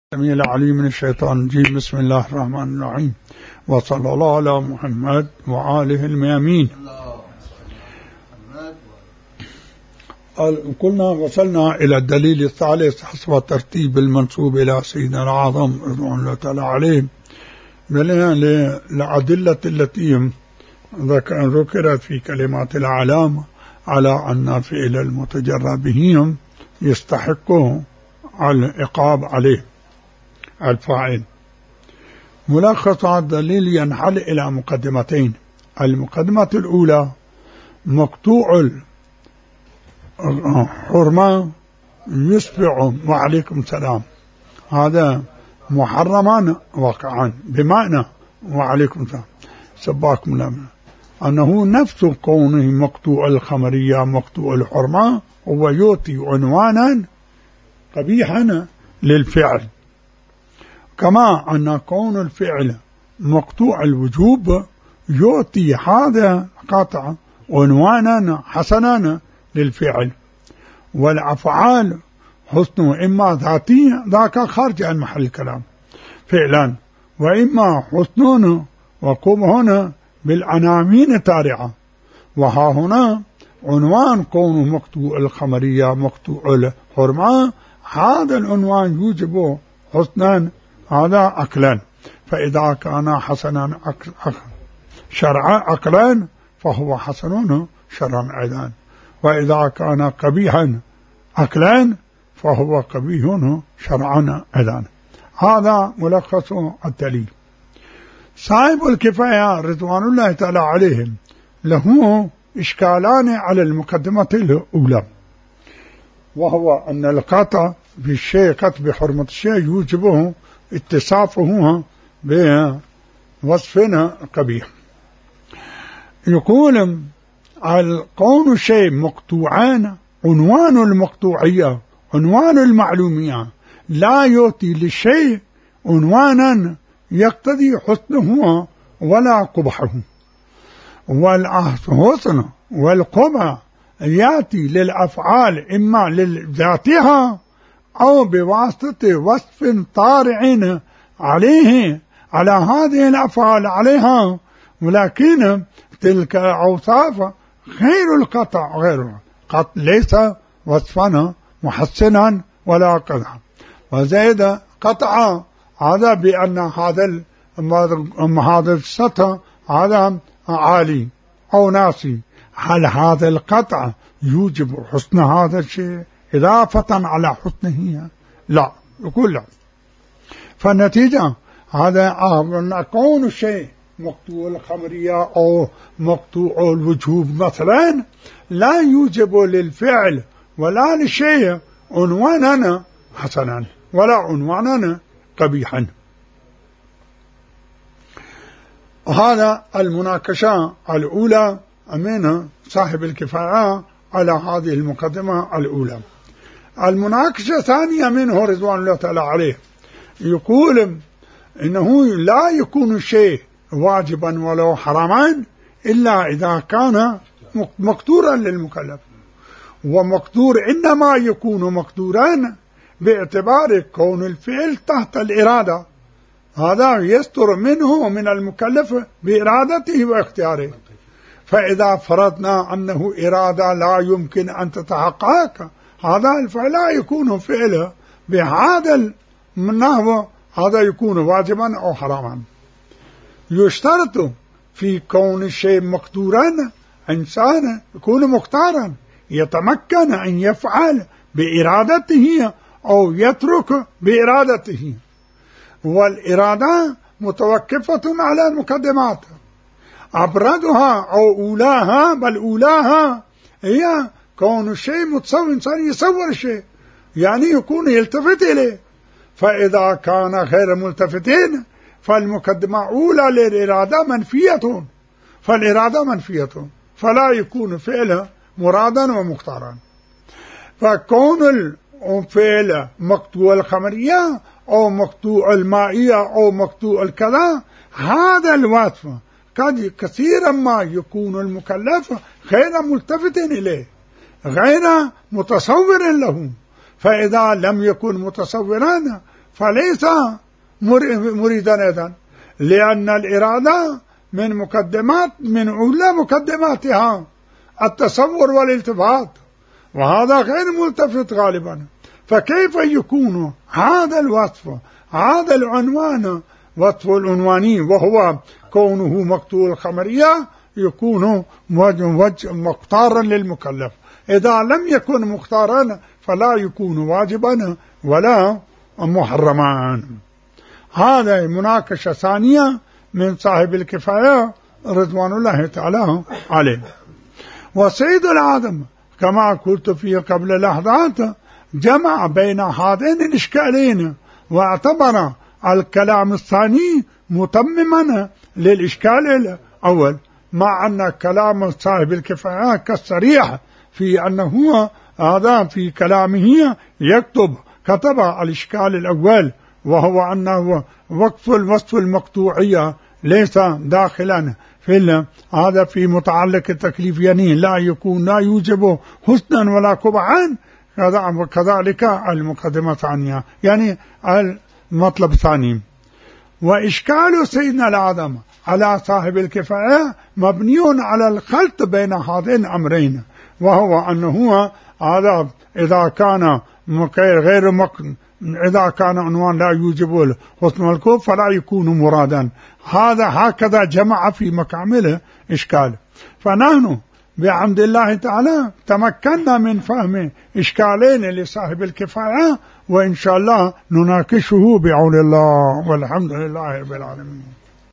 السميع العليم من الشيطان الرجيم. بسم الله الرحمن الرحيم، وصلى الله على محمد وآله الميامين. قلنا وصلنا إلى الدليل الثالث حسب الترتيب المنسوب إلى سيدنا الأعظم رضوان الله تعالى عليه للأدلة التي ذكرت في كلمات الأعلام على أن فعل المتجرى بهم يستحق العقاب عليه الفاعل. ملخص هذا الدليل ينحل إلى مقدمتين. المقدمة الأولى: مقطوع الحرمة يسبع وعليكم السلام، هذا محرما واقعا بمعنى وعليكم السلام سباكم الله، أنه نفس كونه مقطوع الخمرية مقطوع الحرمة هو يعطي عنوانا قبيحا للفعل، كما أن كون الفعل مقطوع الوجوب يعطي هذا قطع عنوانا حسنا للفعل. والأفعال حسن إما ذاتية ذاك خارج عن محل الكلام فعلا، وإما حسن وقبح بالعنامين تارعة. وها هنا عنوان كونه مقطوع الخمرية مقطوع الحرمة، هذا العنوان يوجب حسنا هذا أكلا، فإذا كان حسنا شرعا أكلا فهو حسن شرعا أيضا، وإذا كان قبيحا أكلا فهو قبيح شرعا أيضا. هذا ملخص الدليل. صاحب الكفاية رضوان الله تعالى عليهم له إشكالان على المقدمة الأولى، وهو أن القطع بالشيء قطع بحرمة الشيء يوجبه اتصافه بوصف قبيح. يقول كون الشيء مقطوعان عنوان المقطوعية عنوان المعلومية لا يعطي للشيء عنوانا يقتضي حسنه ولا قبحه، والحسن والقبح يأتي للأفعال إما لذاتها أو بواسطة وصف طارع عليه على هذه الأفعال عليها، ولكن تلك الأوصاف غير القطع، غير قط ليس وصفا محسنا ولا قطع. وزيد قطع هذا بأن هذا السطح هذا عالي أو ناسي. هل هذا القطع يوجب حسن هذا الشيء إضافة على حسنه؟ لا، يقول لا. فالنتيجة هذا أن كون الشيء مقطوع الخمرية أو مقطوع الوجوب مثلا لا يوجب للفعل ولا للشيء عنوانا حسنا ولا عنوانا قبيحا. هذا المناقشة الأولى من صاحب الكفاية على هذه المقدمة الأولى. المناقشة الثانية منه رضوان الله تعالى عليه يقول إنه لا يكون الشيء واجبا ولو حراما إلا إذا كان مقدورا للمكلف، ومقدور إنما يكون مقدورا باعتبار كون الفعل تحت الإرادة، هذا يستر منه ومن المكلف بإرادته واختياره. فإذا فرضنا أنه إرادة لا يمكن أن تتحقق، هذا الفعل لا يكون فعله بهذا النحو، هذا يكون واجبا أو حراما. يشترط في كون الشيء مقدورا إنسان يكون مختارا يتمكن أن يفعل بإرادته أو يترك بإرادته، والإرادة متوقفة على المقدمات، أبردها أو أولاها، بل أولاها هي كون الشيء متصور، إنسان يصور الشيء يعني يكون يلتفت إليه. فإذا كان غير ملتفتين فالمقدمة أولى للإرادة منفية، فالإرادة منفية فلا يكون فعلها مرادا ومختارا. فكون الفعل مقطوع الخمرية أو مقطوع المائية أو مقطوع الكذا، هذا الوصف قد كثيرا ما يكون المكلف غير ملتفت إليه غير متصور له، فإذا لم يكن متصورا فليس مريدا أيضا، لأن الإرادة من أولى مقدماتها التصور والالتفات، وهذا غير ملتفت غالبا. فكيف يكون هذا الوصف، هذا العنوان، وصف العنواني وهو كونه مقتول الخمرية، يكون مختارا للمكلف؟ إذا لم يكن مختارا فلا يكون واجبا ولا محرما. هذا مناقشة ثانية من صاحب الكفاية رضوان الله تعالى عليه. وسيد العالم كما قلت فيه قبل لحظات جمع بين هذين الإشكالين، واعتبر الكلام الثاني متمما للإشكال الأول، مع أن كلام صاحب الكفاية كالصريح في أنه هذا في كلامه كتب الإشكال الأول، وهو أنه وصف المقطوعية ليس داخلا في هذا في متعلق التكليف، يعني لا يوجب حسنا ولا قبحا، وكذلك المقدمة الثانية يعني المطلب الثاني. وإشكال سيدنا العظم على صاحب الكفاية مبني على الخلط بين هذين الأمرين، وهو أنه هذا إذا كان إذا كان عنوان لا يوجب حسن والكوف فلا يكون مرادا. هذا هكذا جمع في مكامل إشكال. فنحن بحمد الله تعالى تمكنا من فهم إشكالين لصاحب الكفاية، وإن شاء الله نناقشه بعون الله، والحمد لله رب العالمين.